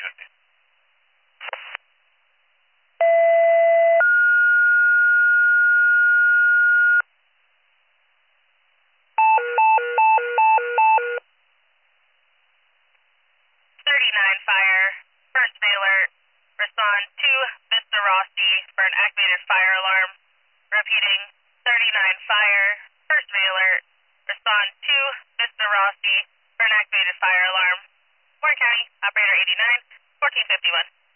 Fire, first alert, respond to Mr. Rossi for an activated fire alarm. Repeating, 39 Fire, first alert, respond to Mr. Rossi for an activated fire alarm. Warren County, operator 89, 1451.